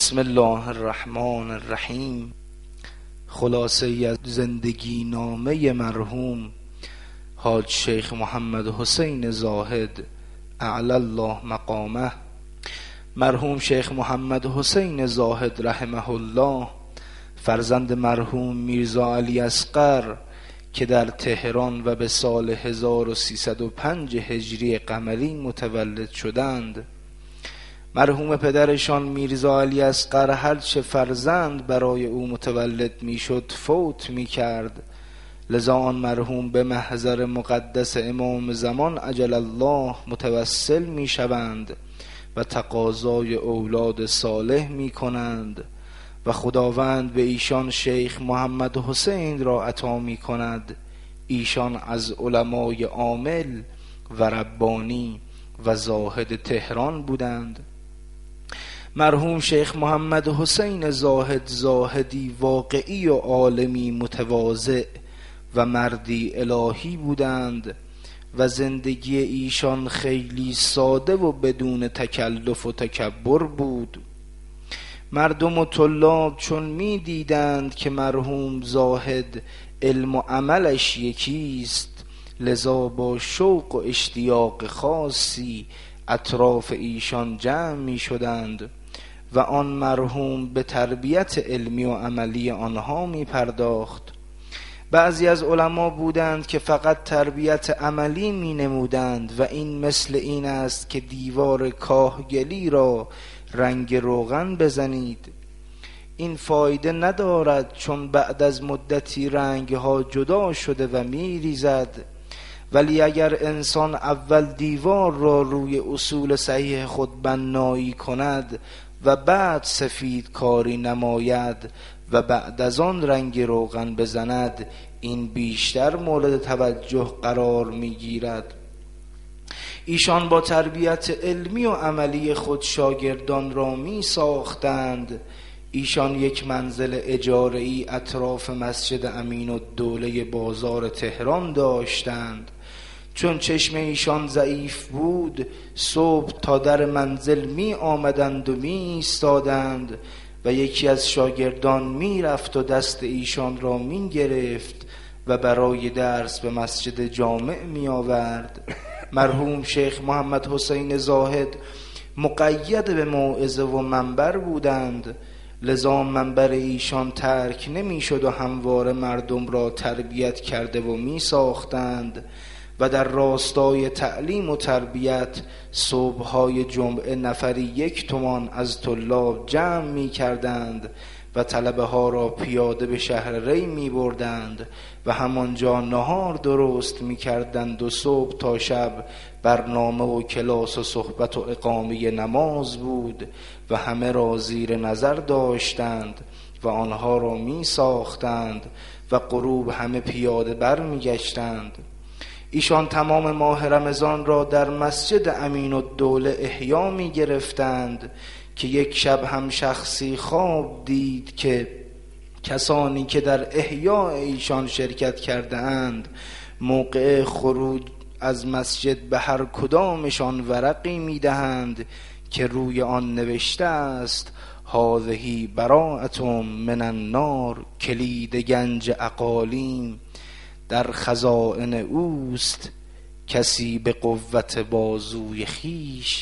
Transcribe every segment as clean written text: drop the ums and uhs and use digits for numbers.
بسم الله الرحمن الرحیم. خلاصه از زندگی نامه مرحوم حاج شیخ محمد حسین زاهد اعلی الله مقامه. مرحوم شیخ محمد حسین زاهد رحمه الله فرزند مرحوم میرزا علی اصغر که در تهران و به سال 1305 هجری قمری متولد شدند، مرحوم پدرشان میرزا علی اصغر هرچه فرزند برای او متولد میشد فوت میکرد، لذا آن مرحوم به محضر مقدس امام زمان عجل الله متوسل میشوند و تقاضای اولاد صالح میکنند و خداوند به ایشان شیخ محمد حسین را عطا میکند. ایشان از علمای عامل و ربانی و زاهد تهران بودند. مرحوم شیخ محمد حسین زاهد زاهدی واقعی و عالمی متواضع و مردی الهی بودند و زندگی ایشان خیلی ساده و بدون تکلف و تکبر بود. مردم و طلاب چون می دیدند که مرحوم زاهد علم و عملش یکیست، لذا با شوق و اشتیاق خاصی اطراف ایشان جمع می شدند و آن مرحوم به تربیت علمی و عملی آنها می پرداخت. بعضی از علما بودند که فقط تربیت عملی می نمودند و این مثل این است که دیوار کاهگلی را رنگ روغن بزنید، این فایده ندارد چون بعد از مدتی رنگها جدا شده و می ریزد. ولی اگر انسان اول دیوار را روی اصول صحیح خود بنایی کند و بعد سفید کاری نماید و بعد از آن رنگ روغن بزند، این بیشتر مورد توجه قرار می گیرد. ایشان با تربیت علمی و عملی خود شاگردان را می ساختند. ایشان یک منزل اجاره‌ای اطراف مسجد امین‌الدوله بازار تهران داشتند. چون چشم ایشان ضعیف بود، صبح تا در منزل می آمدند و می ایستادند و یکی از شاگردان می رفت و دست ایشان را می گرفت و برای درس به مسجد جامع می آورد. مرحوم شیخ محمد حسین زاهد مقید به موعظه و منبر بودند، لذا منبر ایشان ترک نمی شد و همواره مردم را تربیت کرده و می ساختند و در راستای تعلیم و تربیت صبحهای جمعه نفری 1 تومان از طلاب جمع می کردند و طلبه ها را پیاده به شهر ری می بردند و همانجا نهار درست می کردند و صبح تا شب برنامه و کلاس و صحبت و اقامه نماز بود و همه را زیر نظر داشتند و آنها را می ساختند و غروب همه پیاده بر می گشتند. ایشان تمام ماه رمضان را در مسجد امین‌الدوله احیا می گرفتند که یک شب هم شخصی خواب دید که کسانی که در احیاء ایشان شرکت کرده اند موقع خروج از مسجد به هر کدامشان ورقی می دهند که روی آن نوشته است هذه براءة من النار، کلید گنج اقالیم در خزائن اوست، کسی به قوت بازوی خیش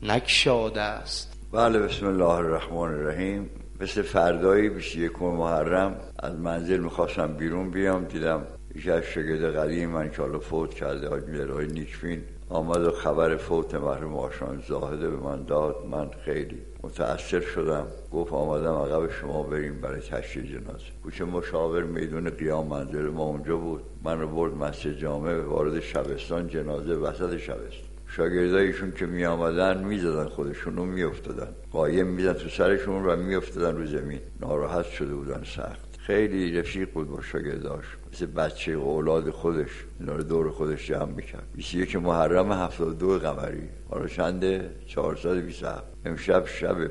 نگشاده است. بله، بسم الله الرحمن الرحیم. مثل فردایی 21 محرم از منزل میخواستم بیرون بیام، دیدم یکی از شاگرد قدیم من که حالا فوت کرده حاج میرآقای نیکبین آمد و خبر فوت مرحوم آشان زاهده به من داد. من خیلی متأثر شدم. گفت آمدم عقب شما بریم برای تشییع جنازه. کوچه مشاور میدون قیام منزل ما اونجا بود. من رو برد مسجد جامع، وارد شبستان، جنازه وسط شبستان. شاگردایشون که می آمدن می زدن خودشون رو، می افتادن قایم می زدن تو سرشون و می افتادن رو زمین. ناراحت شده بودن سخت. خیلی رفیق بود با شاگرداش، مثل بچه و اولاد خودش اینا رو دور خودش جمع میکرد. 21 محرم 72 قمری، حالا چنده؟ 427. امشب شب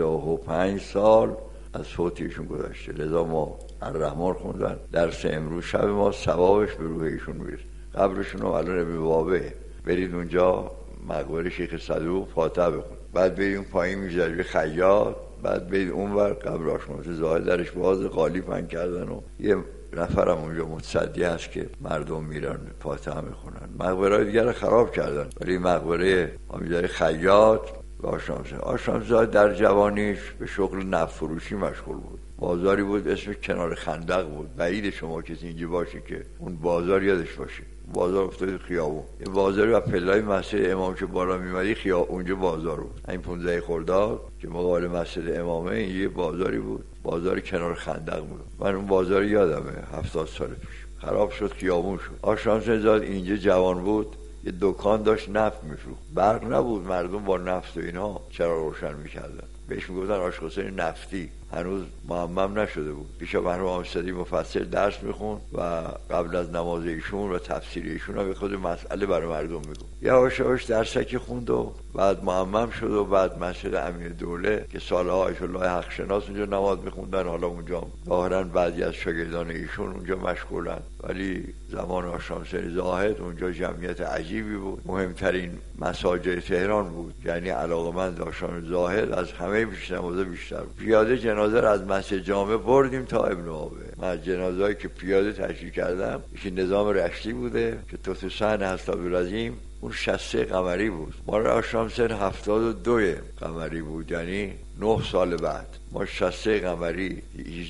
55 سال از فوتیشون گذشته. لذا ما الرحمن خوندن. درس امروز شب ما ثوابش به روح ایشون میرسه. قبرشون رو الان به بابه، برید اونجا مقبره شیخ صدوق فاتحه بخون، بعد بریم پایین میذاری خیاط بعد برید اونور قبر آشامسه زاهد درش باز، قالی پهن کردن و یه نفرم اونجا متصدی هست که مردم میرن فاتحه میخونن. مقبره دیگر رو خراب کردن، ولی مقبره امیدواری خیاط و آشامسه زاهد در جوانیش به شغل نفت فروشی مشغول بود. بازاری بود اسمش کنار خندق بود. بعید شما کسی اینجا باشه که اون بازار یادش باشه. بازار افتاد خیابون، یه بازاری و پله‌های مسجد امام که بالا میمدی اونجا بازار بود. این 15 خرداد که مقابل مسجد امامه این یه بازاری بود، بازار کنار خندق بود. من اون بازار یادمه 70 سال پیش خراب شد، خیابون شد. آشامسه زاهد اینجا جوان بود، یه دکان داشت نفت میفروخت. برق نبود، مردم با نفت و اینها چرا روشن میکردن. بهش میگفتن آشپزخونه نفتی. هنوز معمم نشده بود. پیش مرحوم آمستدی مفصل درس میخون و قبل از نماز ایشون و تفسیر ایشون هم خود مسئله برای مردم میگفت. یواش یواش درسکی خوند و بعد معمم شد و بعد مسجد امیر دوله که سالها آیت الله حق شناس اونجا نماز میخوندن، حالا اونجا ظاهرا بعضی از شاگردان ایشون اونجا مشغولن، ولی زمان آشامسه زاهد اونجا جمعیت عجیبی بود. مهمترین مساجد تهران بود، یعنی علاقمند آشامسه زاهد از همه پیشنمازه بیشتر بود. پیاده جنازه را از مسجد جامع بردیم تا ابن آبه. من از جنازه‌ای که پیاده تشییع کردم یکی نظام رشتی بوده که تو صحن هست عبدالعظیم، اون 63 قمری بود. ما را آشامسه 72 قمری بود، یعنی 9 سال بعد. ما 63 قمری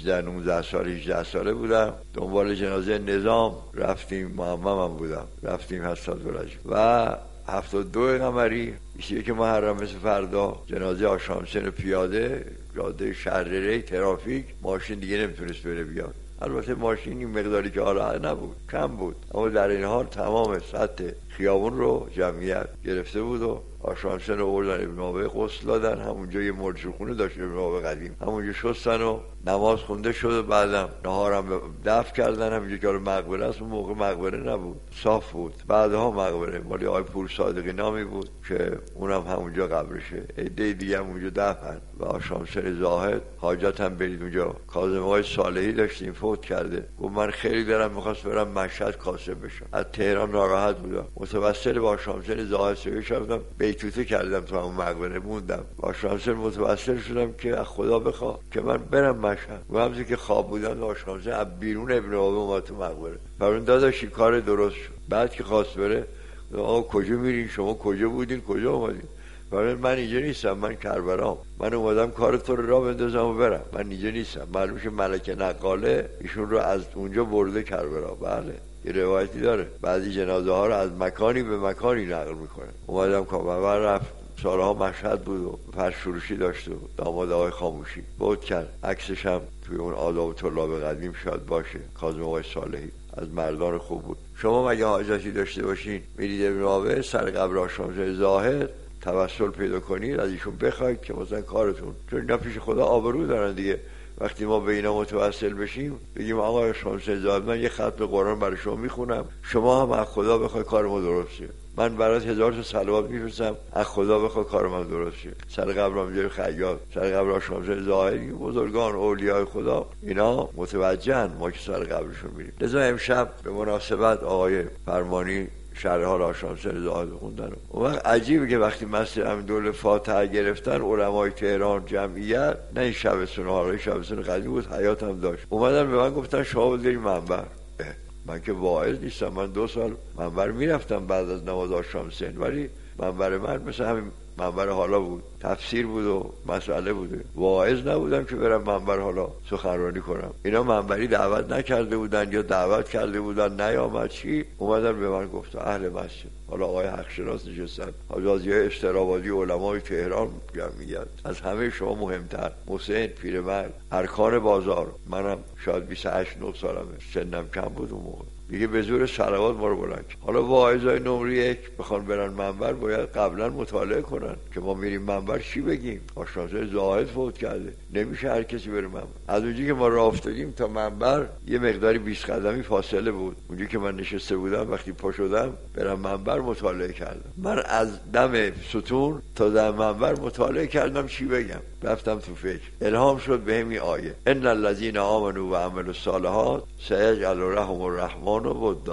18 ساله بودم، دنبال جنازه نظام رفتیم، معممم بودم، رفتیم هست عبدالعظیم. و 72 قمری 21 محرم مثل فردا جنازه آشامسه پیاده جاده شهرره ترافیک، ماشین دیگه نمیتونست بره بیاد. البته ماشین این مقداری که حالا نبود، کم بود، اما در این حال تمام سطح خیابون رو جمعیت گرفته بود و آشامسه رو بردن ابن آبه غسل دادن. همونجا یه مرجوخونه داشت ابن آبه قدیم، همونجا شستن و نماز خونده شد و بعدم نهارم دفن کردن. همونجا که مقبره است، اون موقع مقبره نبود، صاف بود. بعدها مقبره مالی آقای پور صادقی نامی بود که اونم همونجا قبرشه. عده دیگه هم اونجا دفن. و آشامسه زاهد حاجت هم برید اونجا. کاظم آقای صالحی داشتیم، فوت کرده، گفت من خیلی دارم میخواست برم مشهد کاسب بشم، از تهران ناراحت بودم، متوسل با آشامسه زاهد سویش رفتم، بیتوته کردم تو همون مقبره موندم. با آشامسه متوسل شدم که از خدا بخواه که من برم مشهد. و همزی که خواب بودن آشامسه از بیرون ابن آبه اومد تو مقبره. فرون داداشی کار درست شد. بعد که خواست بره، آقا کجا میرین شما، کجا بودین، کجا اومدین؟ من اینجا نیستم، من کربلام، من اومدم کار تو رو راه بندازم و برم، من اینجا نیستم. معلوم شه ملک نقاله ایشون رو از اونجا برده کربلا. بله یه روایتی داره، بعضی جنازه ها رو از مکانی به مکانی نقل میکنه. اومدم کابل رفت، سالها مشهد بود و فرش فروشی داشت و داماد آقای خاموشی بود کرد. عکسش هم توی اون آداب طلاب قدیم شاید باشه. کاظم آقای صالحی از مردان خوب بود. شما مگه حاجتی داشته باشین میرید ابن آبه سر قبر آشامسه زاهد توسل پیدا کنید، از ایشون بخواید که مثلا کارتون، چون اینا پیش خدا آبرو دارن دیگه. وقتی ما به اینا متوسل بشیم بگیم آقا آشامسه زاهد من یه ختم قرآن برای شما میخونم، شما هم از خدا بخوای کار ما درست شه، من برات 1000 تا صلوات میفرستم، از خدا بخوای کار من درست شه. سر قبر امیرجان خیاط، سر قبر آشامسه زاهد، بزرگان اولیاء خدا اینا متوجهن ما که سر قبرشون میریم. لذا امشب به مناسبت آقای فرمانی شرح حال آشامسه زاهد خوندن. اون وقت عجیبه که وقتی مسجد امیر دوله فاتحه گرفتن، علمای تهران جمعیت، نه این شبستون حالا شبستون قدیم بود، حیات هم داشت، اومدن به من گفتن شما بذارید منبر. من که واعظ نیستم، من 2 سال منبر میرفتم بعد از نماز آشامسه، ولی منبر من مثل همین منبر حالا بود، تفسیر بود و مسئله بوده. واعظ نبودم که برم منبر حالا سخنرانی کنم. اینا منبری دعوت نکرده بودن یا دعوت کرده بودن نیامد، چی اومدن به من گفتن اهل مسجد، حالا آقای حق شناس نشستن، حاجیای اشترابادی علمای تهران جمعیت، از همه شما مهمتر حسین پیرمرد، ارکان بازار، منم شاید 28 9 سالمه، سنم کم بود اون موقع، دیگه به زور صلوات ما رو بلند. حالا واعظای نمره 1 بخوان برن منبر باید قبلا مطالعه کنن که ما میریم منبر چی بگیم. آشامسه زاهد فوت کرده، نمیشه هر کسی بره منبر. از اونجایی که ما راه افتادیم تا منبر یه مقداری 20 قدمی فاصله بود. اونجایی که من نشسته بودم وقتی پا شدم برم منبر مطالعه کردم. من از دم ستون تا دم منبر مطالعه کردم چی بگم. رفتم تو فکر، الهام شد بهم این آیه ان الذين آمنوا و عملوا الصالحات سيجعل لهم الرحمن ودا.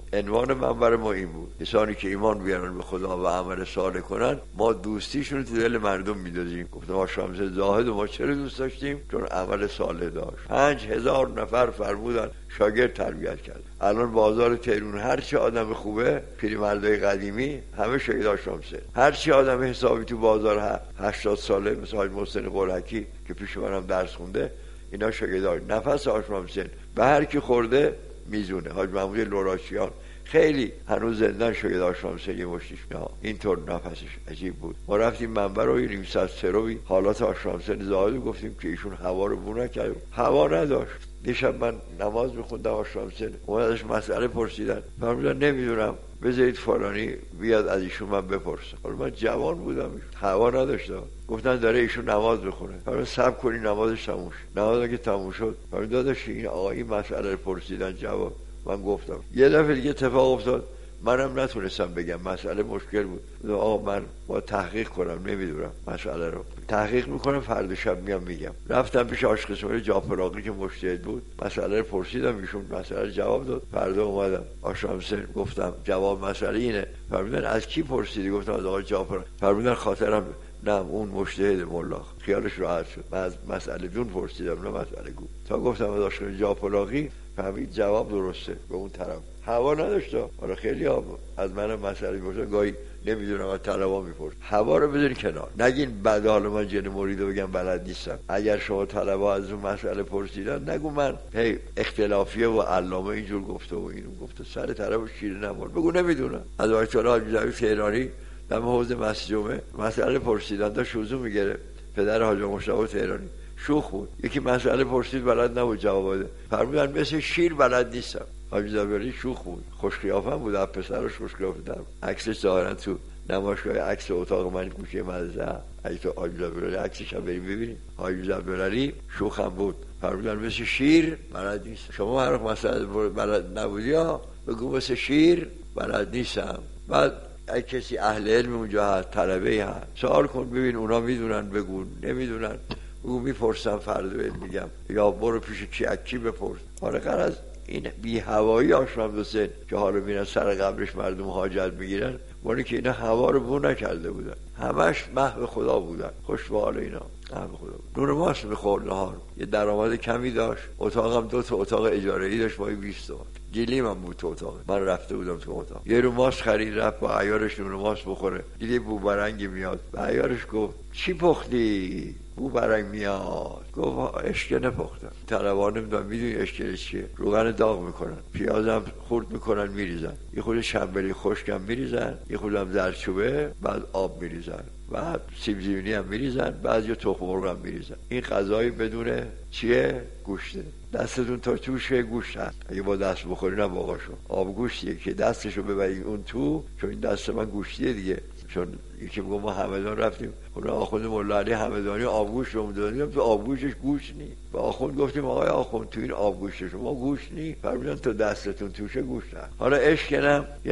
عنوان منبر ما این بود: کسانی که ایمان بیارن به خدا و عمل صالح کنن ما دوستیشون رو تو دل مردم میدازیم. گفتم آقا شمس زاهد ما چرا دوست داشتیم؟ چون عمل صالح داشت. 5000 نفر فرمودن شاگرد تربیت کرد. الان بازار تهران هر چی آدم خوبه، پیرمردای قدیمی همه شهید شمسه. هر چی آدم حسابی تو بازار 80 ساله مثل حاج محسن قرحکی که پیش منم درس خونده، اینا شاگردای نفس شمسه به هر کی خورده میزونه. حاج محمود لوراشیان خیلی هنوز زندان شاگرد شمسه یه مشتیش اینطور نفسش عجیب بود. ما رفتیم منبر رو نیم ساعت سروی حالات شمسه زاهد گفتیم که ایشون هوا رو بو نکرد. هوا نداشت. دیشب من نماز میخوندم شمسه اومد ازش مسئله پرسیدن، فرمودن نمیدونم بذارید فلانی بیاد از ایشون من بپرسم. حالا من جوان بودم، هوا نداشتم. گفتن داره ایشون نماز بخونه. حالا صبر کنی نمازش تموم شد. نماز که تموم شد فرمود داداش این آقا این مسئله رو پرسیدن جواب. من گفتم. یه دفعه دیگه اتفاق افتاد منم نتونستم بگم، مسئله مشکل بود. آقا من با تحقیق کنم نمیدونم مسئله رو، تحقیق میکنم فردا شب میام میگم. رفتم پیش آشق اسماعیل جعفراقی که مجتهد بود، مسئله رو پرسیدم، ایشون مسئله رو جواب داد. فردا اومدم آشامسه گفتم جواب مسئله اینه. فرمودن از کی پرسیدی؟ گفتم از آقای جعفر. فرمودن خاطرم نه اون مجتهد ملا، خیالش راحت شد. من از مسئله جون پرسیدم نه مسئله گو. تا گفتم از آشق جعفراقی فهمید جواب درسته به اون طرف. هوا نداشته. آره خیلی از منم مسئله میپرسن، گاهی نمیدونم از طلبا میپرسن. هوا رو بذارین کنار، نگین بعد حالا من جن مریدو بگم بلد نیستم. اگر شما طلبا از اون مسئله پرسیدن نگو من هی اختلافیه و علامه اینجور گفته و اینو گفته، سر طرف شیره نمال بگو نمیدونم. از آیت الله حاجی تهرانی دم حوض مسجد جمعه مسئله پرسیدن، تا شوزو میگرفت پدر حاج مشتاق تهرانی. شوخ بود. یکی مسئله پرسید بلد نبود جواب بده، فرمودن مثل شیر بلد نیستم. حاج زبیری شوخ بود، خوش قیافه بود، از پسرش خوش قیافه تر. عکسش ظاهرا تو نمایشگاه عکس اتاق من گوشه مزه، اگه تو حاج زبیری عکسش هم بریم ببینیم. حاج زبیری شوخ هم بود، فرمودن مثل شیر بلد نیست. شما هر وقت مسئله بلد نبودی ها بگو مثل شیر بلد نیستم. بعد اگه کسی اهل علم اونجا هست، طلبه هست، سوال کن ببین اونا میدونن بگو، نمیدونن بگو میپرسم فردا بهت میگم، یا برو پیش کی بپرس. آره غرض این بی هوایی آشرام حسین که حالا میرن سر قبرش مردم حاجت میگیرن، ولی که اینا هوا رو بو نکرده بودن، همش محو خدا بودن. خوش به حال اینا محو خدا بود. نور ماست میخورد نهار، یه درآمد کمی داشت. اتاقم 2 تا اتاق اجاره‌ای داشت با 20 تومن. گلیم هم بود تو اتاق. من رفته بودم تو اتاق، یه رو ماست خرید رفت با عیارش نور ماست بخوره، دیدی بو برنگی میاد. به عیارش گفت چی پختی؟ بو برنگ میاد. گفت اشکنه پختم. طلبا نمیدونم میدونی اشکنه چیه؟ روغن داغ میکنن، پیازم خورد میکنن میریزن، یه خود شنبلی خشکم میریزن، یه خودم زردچوبه، بعد آب میریزن، بعد سیب زمینی هم میریزن، بعد یه تخم مرغ هم میریزن. این غذای بدون چیه؟ گوشته. دستتون تا توش گوشت هست، اگه با دست بخوری نه باقاشو آب گوشتیه که دستشو ببری اون تو، چون این دست من گوشتیه دیگه. چون یکی میگم ما همدان رفتیم خونه آخوند مولا علی همدانی آبگوشت رو دادیم، تو آبگوشتش گوشت نی. به آخوند گفتیم آقای آخوند تو این آبگوشت شما گوشت نی. فرمودن تو دستتون توشه گوشت هست. حالا اشکنم یه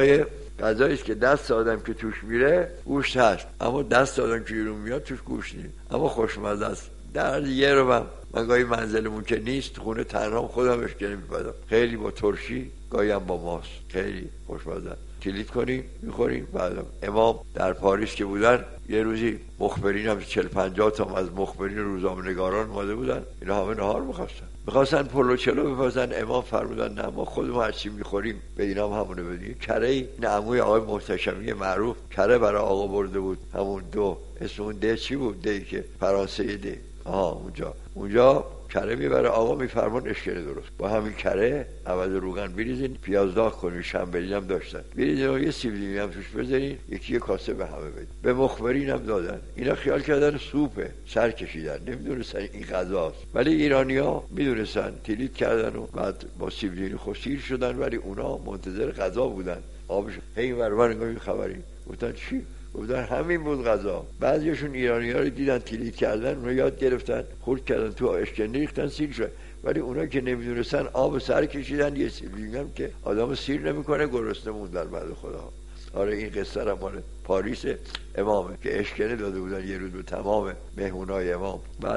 غذاییست که دست آدم که توش میره گوشت هست، اما دست آدم که بیرون میاد توش گوشت نی، اما خوشمزه است. در یه رو من گاهی منزلمون که نیست خونه تنهام خودم اشکنه میپدم، خیلی با ترشی، گاهی هم با ماست، خیلی خوشمزه. کلید کنیم میخوریم. بعدم امام در پاریس که بودن یه روزی مخبرین هم 40-50 تا از مخبرین روزنامه‌نگاران اومده بودن، اینا همه نهار میخواستن پلو چلو بپزن. امام فرمودن نه ما خودمون هر چی میخوریم به اینا هم همونه بدیم. کره ای عموی آقای محتشمی معروف کره برای آقا برده بود، همون دو اسم اون ده چی بود؟ ده که فرانسه ده اونجا کره میبره آقا میفرمان اشکره درست با همین کره عوض روغن بریزین، پیاز داغ کنین، شنبلی هم داشتن بریزین و یه سیب زمینی هم توش بذارین، یه کاسه به همه بدین. به مخبرین هم دادن. اینا خیال کردن سوپه، سر کشیدن، نمیدونستن این غذاست. ولی ایرانی‌ها میدونستن، تیلیت کردن و بعد با سیب زمینی خوشیر شدن، ولی اونا منتظر غذا بودن. آبش هی ورور نگاه خبری گفتن چی؟ گفتن همین بود غذا. بعضیشون ایرانی‌ها رو دیدن تیلیت کردن، اونا یاد گرفتن، خورد کردن تو اشکنه ریختن سیر شد. ولی اونا که نمیدونستن آب سر کشیدن. یه سیبیلینگ هم که آدمو سیر نمیکنه، گرسنه موندن بعد خدا. آره این قصه را مال پاریس امامه که اشکنه داده بودن یه روز به تمام مهمونای امام. بله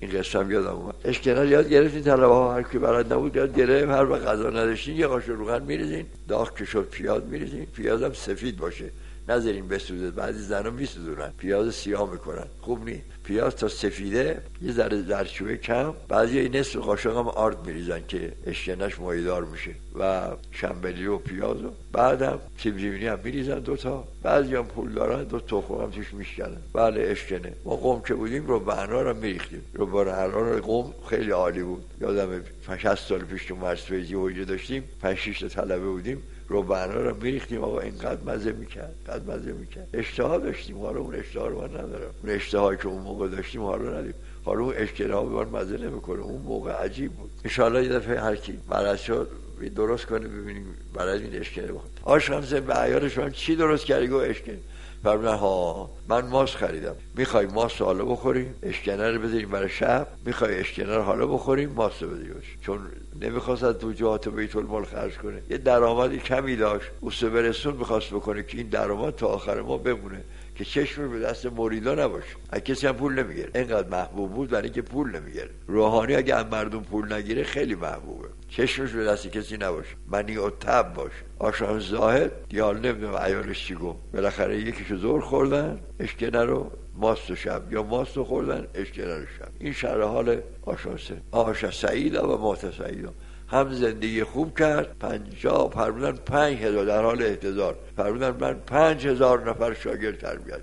این قصه هم یادم اومد. اشکنر یاد گرفتین طلبه ها، هر کی بلد نبود یاد گرفت. هر وقت غذا نداشتین یه قاشق روغن میریزین، داغ که شد پیاز میریزین، پیازم سفید باشه نذارین بسوزه. بعضی زنا میسوزونن پیاز سیاه میکنن، خوب نیست. پیاز تا سفیده یه ذره زردچوبه کم، بعضی نصف قاشق هم آرد میریزن که اشکنش مایه‌دار میشه و شنبلی و پیاز و بعدم سیب زمینی هم میریزن 2 تا. بعضی هم پول دارن 2 تخم هم توش میشکنن. بله اشکنه. ما قم که بودیم رو بهنا رو میریختیم. رو بهنا قم خیلی عالی بود. یادم 60 سال پیش تو مرسویزی حجه داشتیم، 5-6 تا طلبه بودیم، رو بهنا رو میریختیم. آقا اینقدر مزه میکرد، قد مزه میکرد. اشتها داشتیم. حالا اون اشتها رو من ندارم. اون اشتهایی که اون موقع داشتیم حالا نداریم. حالا اون اشکنه ها به من مزه نمیکنه. اون موقع عجیب بود. ان شاءالله یه دفعه هر کی برای شد درست کنه ببینیم برای این اشکنه بخواد. آش خمسه به عیارش من چی درست کردی؟ گفت اشکنه. فرمودن ها من ماست خریدم، میخوای ماست رو حالا بخوریم اشکنه رو بذاریم برای شب، میخوای اشکنه رو حالا بخوریم ماست رو بذاریم. چون نمیخواست از توجهات بیت المال خرج کنه، یه درآمدی کمی داشت، اوسه برسون میخواست بکنه که این درآمد تا آخر ما بمونه که چشم به دست مریدا نباشه. از کسی هم پول نمیگیره. اینقدر محبوب بود برای اینکه پول نمیگیره. روحانی اگه از مردم پول نگیره خیلی محبوبه، چشمش به دست کسی نباشه، منی و تب باشه. آشام زاهد دیال نمیدونم عیالش چی گفت، بالاخره یکیشو زور خوردن اشکنه رو، ماست و شب، یا ماست رو خوردن اشکنه رو شب. این شرح حال آشامسه. آشا سعیدا و مات سعیدا. هم زندگی خوب کرد. 50 فرمودن 5000 در حال احتضار فرمودن من 5000 نفر شاگرد تربیت،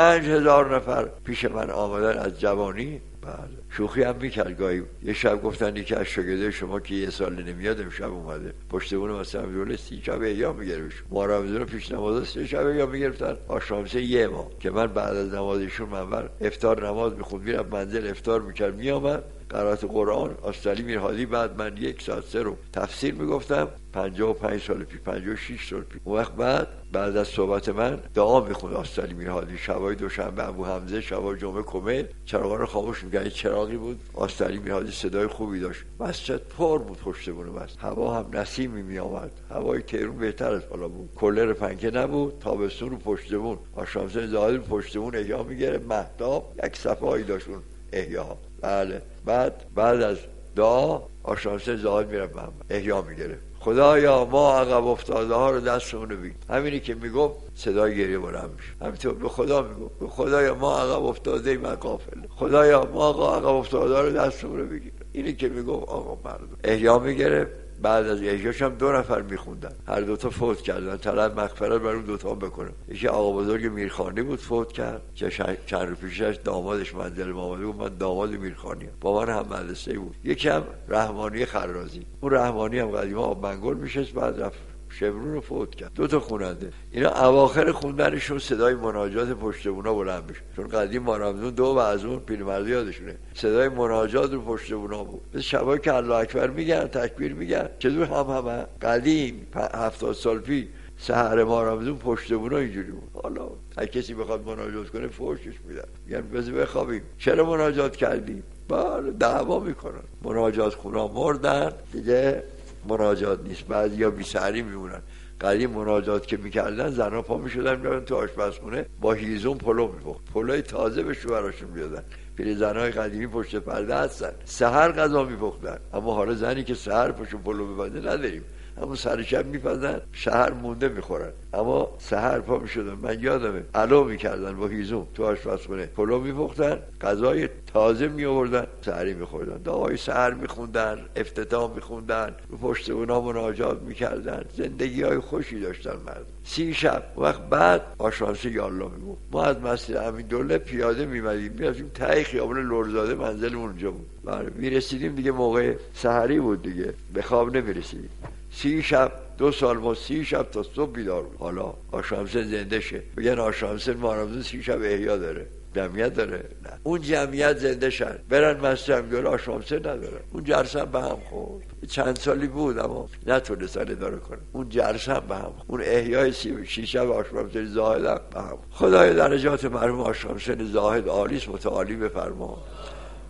5000 نفر پیش من آمدن از جوانی. بله شوخی هم میکرد گاهی. یه شب گفتن یکی از شاگرده شما که یه سال نمیاد امشب اومده، پشتبون مثلا دوله 30 شب احیا میگرفت. ما رمضان پیش نماز 3 شب احیا میگرفتن. آشامسه یه ماه که من بعد از نمازشون منبر افطار نماز میخوند، میرم منزل افطار میکرد میامد قرائت قرآن آستالی میرهادی. بعد من 1 ساعت 3 رو تفسیر میگفتم. 55 سال پیش، 56 سال پیش. اون وقت بعد از صحبت من دعا میخوند آستالی میرهادی. شبای دوشنبه ابو حمزه، شبای جمعه کمیل چراغا رو خاموش میکرد. چراغی بود آستالی میرهادی صدای خوبی داشت. مسجد پر بود پشت بونه بس. هوا هم نسیمی میآمد. هوای تهران بهتر از حالا بود. کولر پنکه نبود. تابستون رو پشت بون آشامسه زاهد رو پشت بون احیا میگرفت. مهتاب یک صفحه‌ای داشت اون احیا. بله بعد از دعا آشامسه زاهد میره احیا میگرفت. خدایا ما عقب افتاده ها رو دستمون بگیر. همینی که میگفت صدای گریه بلند میشه. همینطور به خدا میگفت خدایا ما عقب افتاده ایم غافل، خدایا ما عقب افتاده ها رو دستمون بگیر. اینی که میگفت آقا مردم احیا میگرفت. بعد از احیاش هم 2 نفر میخوندن، هر 2 تا فوت کردن. طلب مغفرت برای 2 تا بکنه. یکی آقا بزرگ میرخانی بود فوت کرد که چند روز پیشش دامادش منزل ما اومده بود. من داماد میرخانیم، با من هم مدرسه بود. یکی هم رحمانی خرازی. اون رحمانی هم قدیما آب منگل میشست، بعد رفت شمرون رو فوت کرد. 2 تا خواننده. اینا اواخر خوندنشون صدای مناجات پشت بونا بلند میشه، چون قدیم ما رمضان 2 و از اون پیرمردی یادشونه صدای مناجات رو پشت بونا بود. مثل شبایی که الله اکبر میگن، تکبیر میگن، چطور هم قدیم 70 سال پیش سحر ما رمضان پشت بونا اینجوری بود. حالا هر کسی بخواد مناجات کنه فوشش میدن، میگن بذار بخوابیم. چرا مناجات کردیم؟ بله دعوا میکنن. مناجات خونا مردن دیگه، مناجات نیست. بعضیا بی سحری میمونن. قدیم مناجات که میکردن زنها پا میشدن میرن تو آشپزخونه با هیزم پلو میپخت، پلوی تازه به شوهراشون میدادن. پیرزنای قدیمی پشت پرده هستن، سحر غذا میپختن. اما حالا زنی که سحر پشت پلو ببنده نداریم. اما سر شب میپزن شهر مونده میخورن. اما سحر پا میشدن، من یادمه علو میکردن با هیزم تو آشپزخونه، پلو میپختن، غذای تازه میآوردن، سحری میخوردن، دعای سحر میخوندن، افتتاح میخوندن، رو پشت اونا مناجات میکردن. زندگی های خوشی داشتن مردم. 30 شب وقت بعد آشامسه یالله میگفت. ما از مسجد امیندوله پیاده میمدیم میرفتیم ته خیابون لرزاده، منزلمون اونجا بود. میرسیدیم دیگه موقع سحری بود دیگه، به خواب نمیرسیدیم. 30 شب 2 سال ما 30 شب تا صبح بیدار بود. حالا آشامسه زنده شه، بگن آشامسه مارمزون 30 شب احیا داره، جمعیت داره؟ نه. اون جمعیت زنده شد برن مسجد امیندوله آشامسه نداره. اون جرسم به هم خورد. چند سالی بود اما نتونستن اداره کنه. اون جرسم به هم خورد. اون احیای 36 شب آشامسه زاهد به هم. خدای درجات مرحوم آشامسه زاهد عالیس متعالی بفرما.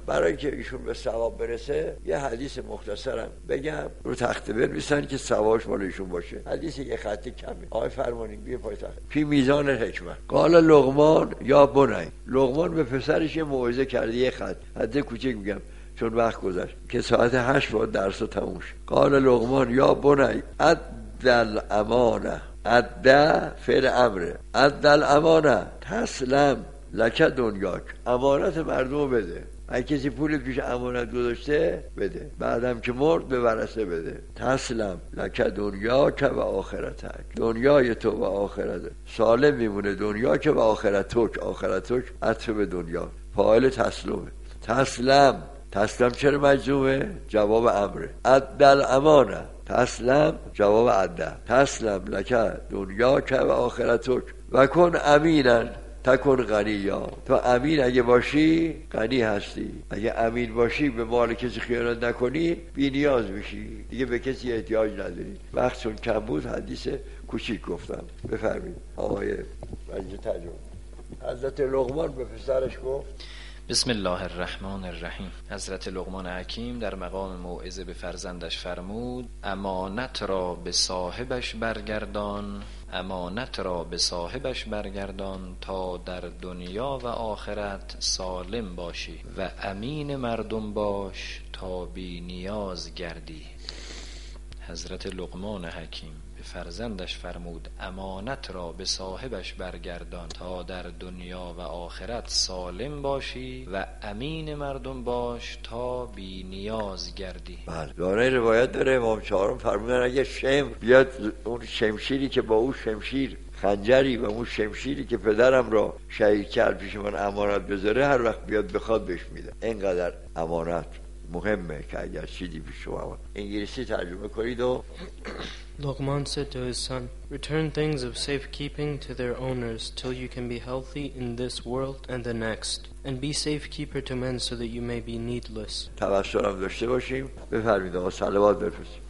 برای که ایشون به ثواب برسه یه حدیث مختصرم بگم رو تخته بنویسن که ثوابش مال ایشون باشه. حدیث یه خطی کمه. آقای فرمانین بیا پای تخت. فی میزان الحکمت قال لقمان یا بنی. لقمان به پسرش یه موعظه کرده، یه خط حد کوچیک میگم چون وقت گذشت که ساعت 8 باید درس رو تموم شه. قال لقمان یا بنی ادل امانه، ادل فعل امره، ادل امانه تسلم لک دنیاک. امانت مردم بده. اگه کسی پول پیش امانت گذاشته بده، بعدم که مرد به ورثه بده. تسلم لک دنیاک و آخرتک. دنیای تو و آخرت سالم میمونه. دنیا که و آخرتک، آخرتک عطف به دنیا، فاعل تسلمه. تسلم، تسلم چرا مجزومه؟ جواب امره. ادل امانه تسلم، جواب عده. تسلم لک دنیاک و آخرتک و کن امیناً تکن غنیا. تو امین اگه باشی غنی هستی. اگه امین باشی به مال کسی خیانت نکنی بی نیاز میشی، دیگه به کسی احتیاج نداری. وقت چون کم بود حدیث کوچیک گفتم. بفرمایید آقای مجید ترجمه. حضرت لقمان به پسرش گفت بسم الله الرحمن الرحیم. حضرت لقمان حکیم در مقام موعظه به فرزندش فرمود امانت را به صاحبش برگردان، امانت را به صاحبش برگردان تا در دنیا و آخرت سالم باشی و امین مردم باش تا بی نیاز گردی. حضرت لقمان حکیم به فرزندش فرمود امانت را به صاحبش برگردان تا در دنیا و آخرت سالم باشی و امین مردم باش تا بی نیاز گردی. بله، داره روایت داره امام چهارم فرمودن اگه شم بیاد اون شمشیری که با اون شمشیر خنجری و اون شمشیری که پدرم را شهید کرد پیش من امانت بذاره، هر وقت بیاد بخواد بهش میده. اینقدر امانت مهمه که اگر چیزی پیش شما. انگلیسی ترجمه کنید. و Luqman said to his son, return things of safekeeping to their owners till you can be healthy in this world and the next, and be safekeeper to men so that you may be needless. توسل هم داشته باشیم. بفرمایید آقا صلوات بفرستیم.